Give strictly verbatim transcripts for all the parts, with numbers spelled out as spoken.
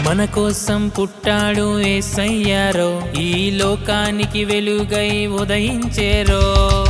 మన కోసం పుట్టాడు యేసయ్యారో, ఈ లోకానికి వెలుగై ఉదయించేరో.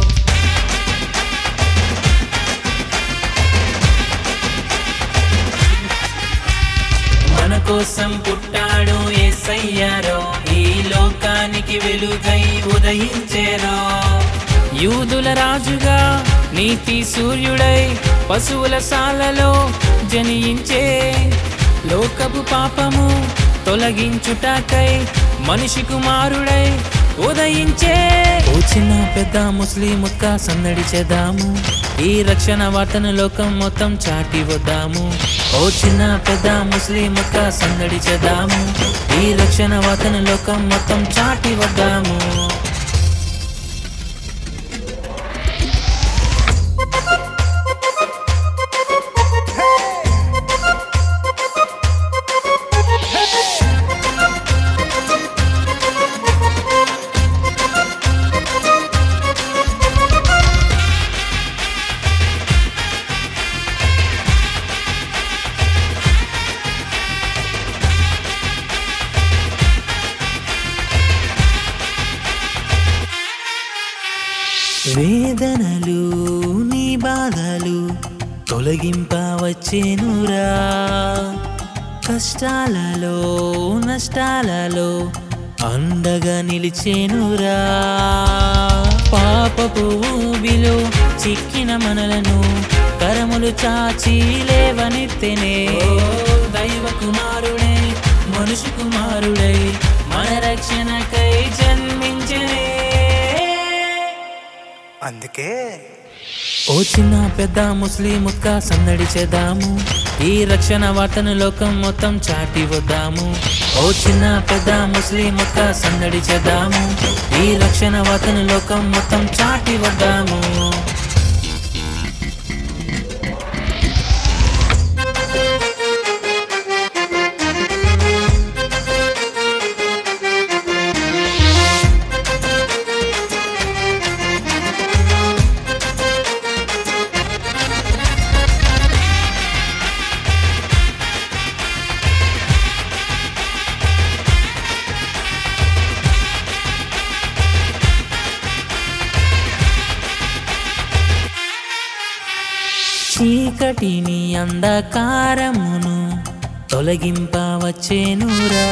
మన కోసం పుట్టాడు యేసయ్యారో, ఈ లోకానికి వెలుగై ఉదయించేరో. యూదుల రాజుగా నీతి సూర్యుడై పశువుల సాలలో జనించే, లోకపు పాపము తొలగించుటకై మనిషి కుమారుడై ఉదయించే. ఓ చిన్న పెద్ద ముస్లిం ముక్క సందడి చేద్దాము, ఈ రక్షణ వార్తను లోకం మొత్తం చాటి వద్దాము. ఓ చిన్న పెద్ద ముస్లిం ముక్క సందడి చేద్దాము, ఈ రక్షణ వార్తను లోకం మొత్తం చాటి వద్దాము. వేదనలు నీ బాధలు తొలగింపవచ్చేనురా, కష్టాలలో నష్టాలలో అండగా నిలిచేనురా. పాపపు ఊబిలో చిక్కిన మనలను కరములు చాచి లేవనెత్తెనే. దైవ కుమారుడై మనుషు కుమారుడై మన రక్షణకై జన్మించెనే. అందుకే ఓ చిన్న పెద్ద ముస్లిం ముక్క సందడి చేద్దాము, ఈ రక్షణ వార్తను లోకం మొత్తం చాటి వద్దాము. ఓ చిన్న పెద్ద ముస్లిం ముక్క సందడి చేద్దాము, ఈ రక్షణ వార్తను లోకం మొత్తం చాటి వద్దాము. చీకటిని అంధకారమును తొలగింపవచ్చేనురా,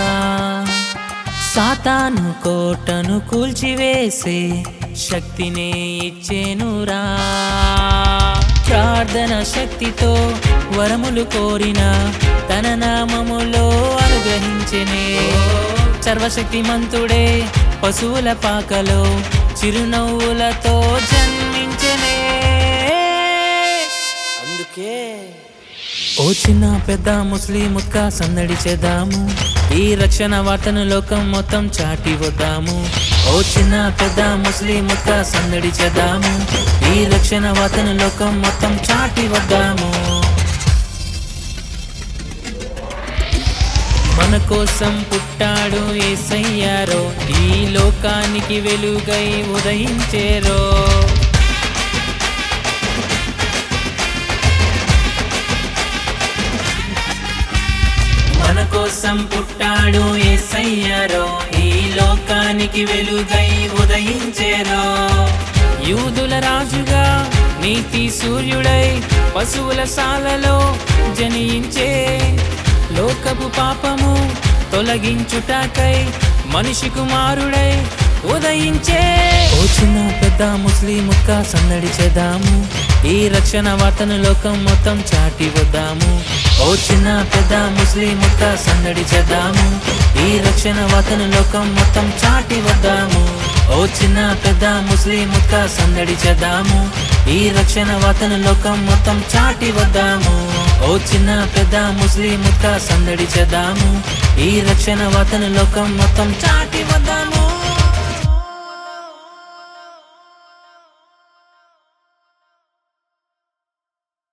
సాతాను కోటను కూల్చివేసే శక్తినే ఇచ్చేనురా. ప్రార్థన శక్తితో వరములు కోరిన తన నామములో అనుగ్రహించెనే. సర్వశక్తిమంతుడే పశువుల పాకలో చిరునవ్వులతో జన్మించెనే. ఓ చిన్న పెద్ద ముస్లిం ముక్క సందడి చేద్దాము, ఈ రక్షణ వార్తను లోకం మొత్తం చాటి వద్దాము. ఓ చిన్న పెద్ద ముస్లిం ముక్క సందడి చేద్దాము, ఈ రక్షణ వార్తను లోకం మొత్తం చాటి వద్దాము. మన కోసం పుట్టాడు యేసయ్యారో, ఈ లోకానికి వెలుగై ఉదయించేరో. మన కోసం పుట్టాడు యేసయ్యారో, ఈ లోకానికి వెలుగై ఉదయించేరో. యూదుల రాజుగా నీతి సూర్యుడై పశువుల సాలలో జనించే, లోకపు పాపము తొలగించుటకై మనిషి కుమారుడై ఉదయించే. ఓ చిన్న పెద్ద ముస్లిం ముక్క సందడి చేద్దాము, ఈ రక్షణ వార్తను లోకం మొత్తం చాటి వద్దాము. ఓ చిన్న పెద్ద ముస్లిం ముక్క సందడి చేద్దాము, ఈ రక్షణ వార్తను లోకం మొత్తం చాటి వద్దాము. ఓ చిన్న పెద్ద ముస్లిం ముక్క సందడి చేద్దాము, ఈ రక్షణ వార్తను లోకం మొత్తం చాటి వద్దాము. ఓ చిన్న పెద్ద ముస్లిం ముక్క సందడి చేద్దాము, ఈ రక్షణ వార్తను లోకం మొత్తం చాటి